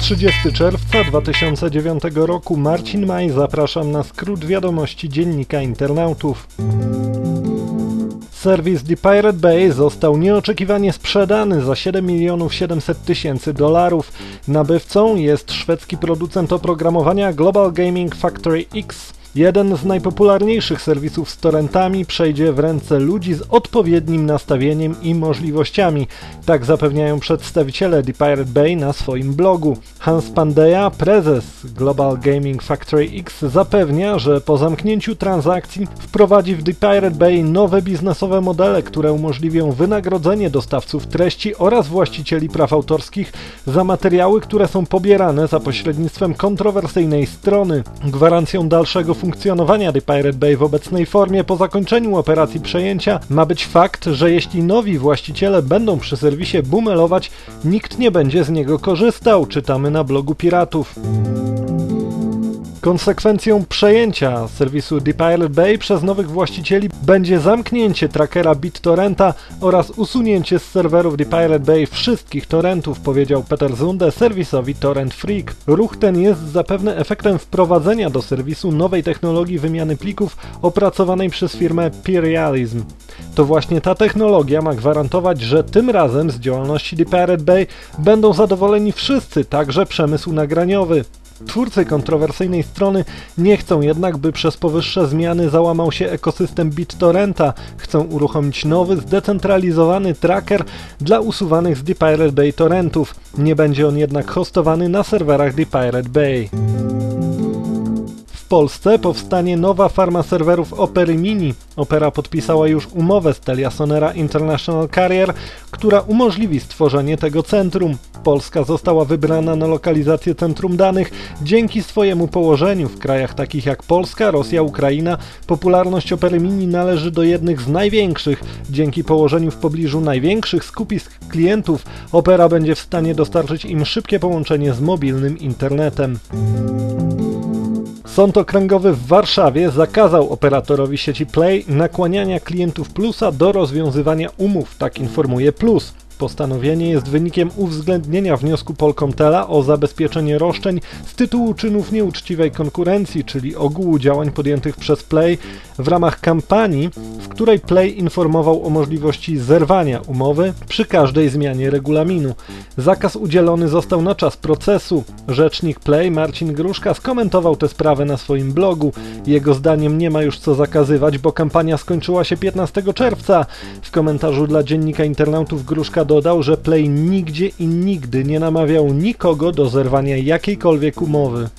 30 czerwca 2009 roku, Marcin Maj, zapraszam na skrót wiadomości Dziennika Internautów. Serwis The Pirate Bay został nieoczekiwanie sprzedany za $7 700 000. Nabywcą jest szwedzki producent oprogramowania Global Gaming Factory X. Jeden z najpopularniejszych serwisów z torrentami przejdzie w ręce ludzi z odpowiednim nastawieniem i możliwościami. Tak zapewniają przedstawiciele The Pirate Bay na swoim blogu. Hans Pandeja, prezes Global Gaming Factory X, zapewnia, że po zamknięciu transakcji wprowadzi w The Pirate Bay nowe biznesowe modele, które umożliwią wynagrodzenie dostawców treści oraz właścicieli praw autorskich za materiały, które są pobierane za pośrednictwem kontrowersyjnej strony. Gwarancją dalszego funkcjonowania The Pirate Bay w obecnej formie po zakończeniu operacji przejęcia ma być fakt, że jeśli nowi właściciele będą przy serwisie bumelować, nikt nie będzie z niego korzystał, czytamy na blogu piratów. Konsekwencją przejęcia serwisu The Pirate Bay przez nowych właścicieli będzie zamknięcie trackera BitTorrenta oraz usunięcie z serwerów The Pirate Bay wszystkich torrentów, powiedział Peter Zunde serwisowi Torrent Freak. Ruch ten jest zapewne efektem wprowadzenia do serwisu nowej technologii wymiany plików opracowanej przez firmę P-Realism. To właśnie ta technologia ma gwarantować, że tym razem z działalności The Pirate Bay będą zadowoleni wszyscy, także przemysł nagraniowy. Twórcy kontrowersyjnej strony nie chcą jednak, by przez powyższe zmiany załamał się ekosystem BitTorrenta. Chcą uruchomić nowy, zdecentralizowany tracker dla usuwanych z The Pirate Bay torrentów. Nie będzie on jednak hostowany na serwerach The Pirate Bay. W Polsce powstanie nowa farma serwerów Opery Mini. Opera podpisała już umowę z Teliasonera International Carrier, która umożliwi stworzenie tego centrum. Polska została wybrana na lokalizację centrum danych dzięki swojemu położeniu. W krajach takich jak Polska, Rosja, Ukraina popularność Opery Mini należy do jednych z największych. Dzięki położeniu w pobliżu największych skupisk klientów Opera będzie w stanie dostarczyć im szybkie połączenie z mobilnym internetem. Sąd Okręgowy w Warszawie zakazał operatorowi sieci Play nakłaniania klientów Plusa do rozwiązywania umów, tak informuje Plus. Postanowienie jest wynikiem uwzględnienia wniosku Polkomtela o zabezpieczenie roszczeń z tytułu czynów nieuczciwej konkurencji, czyli ogółu działań podjętych przez Play w ramach kampanii, w której Play informował o możliwości zerwania umowy przy każdej zmianie regulaminu. Zakaz udzielony został na czas procesu. Rzecznik Play Marcin Gruszka skomentował tę sprawę na swoim blogu. Jego zdaniem nie ma już co zakazywać, bo kampania skończyła się 15 czerwca. W komentarzu dla Dziennika Internautów Gruszka dodał, że Play nigdzie i nigdy nie namawiał nikogo do zerwania jakiejkolwiek umowy.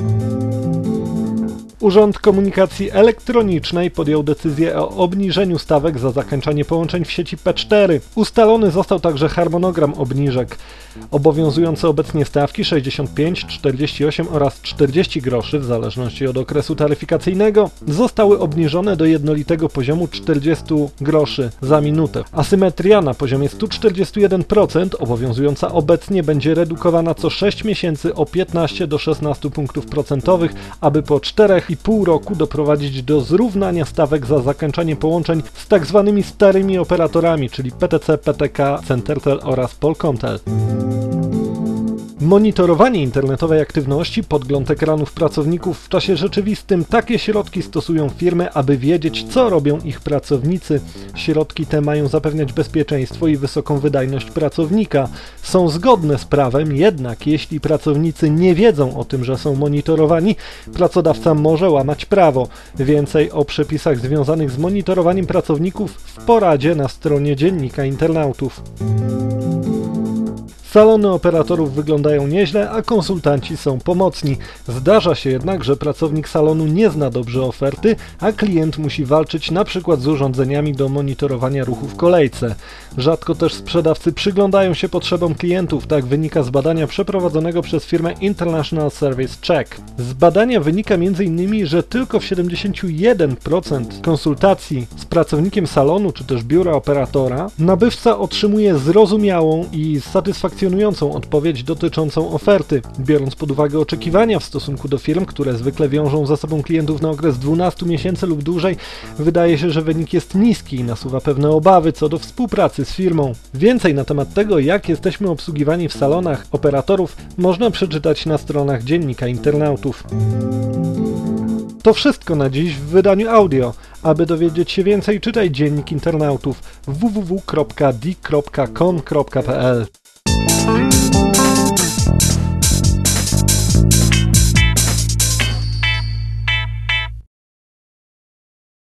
Urząd Komunikacji Elektronicznej podjął decyzję o obniżeniu stawek za zakończenie połączeń w sieci P4. Ustalony został także harmonogram obniżek. Obowiązujące obecnie stawki 65, 48 oraz 40 groszy w zależności od okresu taryfikacyjnego zostały obniżone do jednolitego poziomu 40 groszy za minutę. Asymetria na poziomie 141% obowiązująca obecnie będzie redukowana co 6 miesięcy o 15 do 16 punktów procentowych, aby po 4,5 roku doprowadzić do zrównania stawek za zakończenie połączeń z tzw. starymi operatorami, czyli PTC, PTK, Centertel oraz Polkomtel. Monitorowanie internetowej aktywności, podgląd ekranów pracowników w czasie rzeczywistym. Takie środki stosują firmy, aby wiedzieć, co robią ich pracownicy. Środki te mają zapewniać bezpieczeństwo i wysoką wydajność pracownika. Są zgodne z prawem, jednak jeśli pracownicy nie wiedzą o tym, że są monitorowani, pracodawca może łamać prawo. Więcej o przepisach związanych z monitorowaniem pracowników w poradzie na stronie Dziennika Internautów. Salony operatorów wyglądają nieźle, a konsultanci są pomocni. Zdarza się jednak, że pracownik salonu nie zna dobrze oferty, a klient musi walczyć np. z urządzeniami do monitorowania ruchu w kolejce. Rzadko też sprzedawcy przyglądają się potrzebom klientów, tak wynika z badania przeprowadzonego przez firmę International Service Check. Z badania wynika m.in., że tylko w 71% konsultacji z pracownikiem salonu czy też biura operatora nabywca otrzymuje zrozumiałą i satysfakcjonującą satysfakcjonującą odpowiedź dotyczącą oferty. Biorąc pod uwagę oczekiwania w stosunku do firm, które zwykle wiążą za sobą klientów na okres 12 miesięcy lub dłużej, wydaje się, że wynik jest niski i nasuwa pewne obawy co do współpracy z firmą. Więcej na temat tego, jak jesteśmy obsługiwani w salonach operatorów, można przeczytać na stronach Dziennika Internautów. To wszystko na dziś w wydaniu audio. Aby dowiedzieć się więcej, czytaj Dziennik Internautów www.di.com.pl.